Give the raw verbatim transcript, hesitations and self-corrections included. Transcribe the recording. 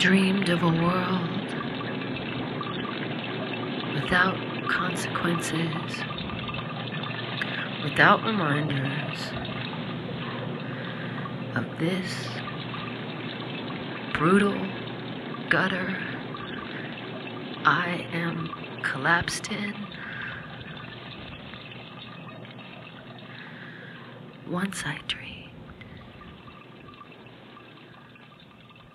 dreamed of a world without consequences, without reminders of this brutal gutter I am collapsed in. Once I dreamed.